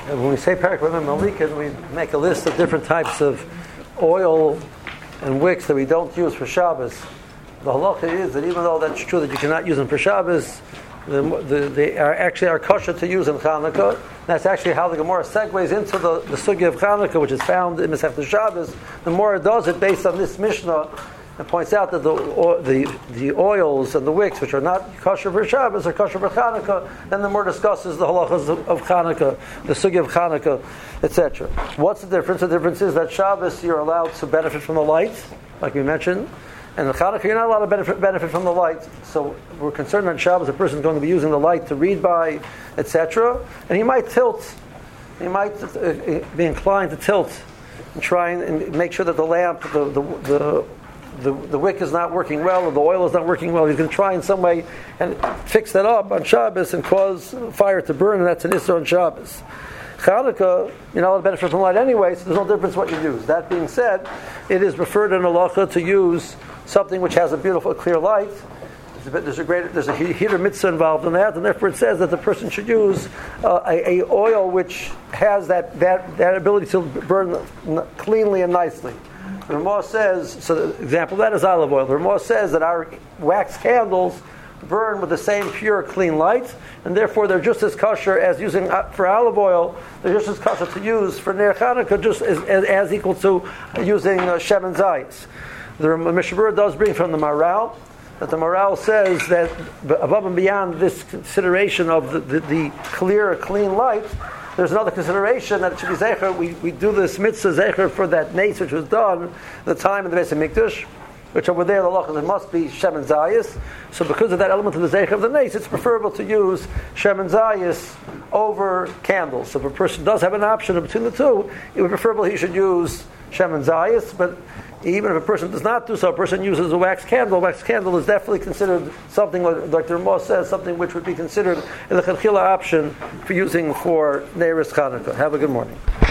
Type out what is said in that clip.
when we say Parak B'Mem Malikin, we make a list of different types of oil and wicks that we don't use for Shabbos. The halacha is that even though that's true that you cannot use them for Shabbos, they are kosher to use in Chanukah. That's actually how the Gemara segues into the sugya of Chanukah, which is found in Masechta Shabbos. The Gemara does it based on this Mishnah and points out that the oils and the wicks, which are not kosher for Shabbos, are kosher for Chanukah. Then the Gemara discusses the halachas of Chanukah, the sugya of Chanukah, etc. What's the difference? The difference is that Shabbos you're allowed to benefit from the light, like we mentioned. And in Chanukah, you're not allowed to benefit from the light. So we're concerned on Shabbos, a person is going to be using the light to read by, etc. And he might tilt. He might be inclined to tilt and try and make sure that the lamp, the wick is not working well, or the oil is not working well. He's going to try in some way and fix that up on Shabbos and cause fire to burn, and that's an issur on Shabbos. Chanukah, you're not allowed to benefit from light anyway, so there's no difference what you use. That being said, it is preferred in halacha to use something which has a beautiful, clear light. There's a heater mitzvah involved in that, and therefore it says that the person should use a oil which has that ability to burn cleanly and nicely. The Ramah says, so the example of that is olive oil. The Ramah says that our wax candles burn with the same pure, clean light, and therefore they're just as kosher as using for olive oil. They're just as kosher to use for Ner Chanukah, just as equal to using Shemen Zayis. The Mishnah Berurah does bring from the Maral that the Maral says that above and beyond this consideration of the clear, clean light, there's another consideration that it should be zecher. We do this mitzvah zecher for that nace which was done at the time in the Beis HaMikdash, which over there the halacha there must be Shemen Zayis. So because of that element of the zecher of the nace, it's preferable to use Shemen Zayis over candles. So if a person does have an option between the two, it would be preferable he should use Shemen Zayis, but even if a person does not do so, a person uses a wax candle. A wax candle is definitely considered something like the Ramah says, something which would be considered a l'chadchila option for using for Neiris Chanukah. Have a good morning.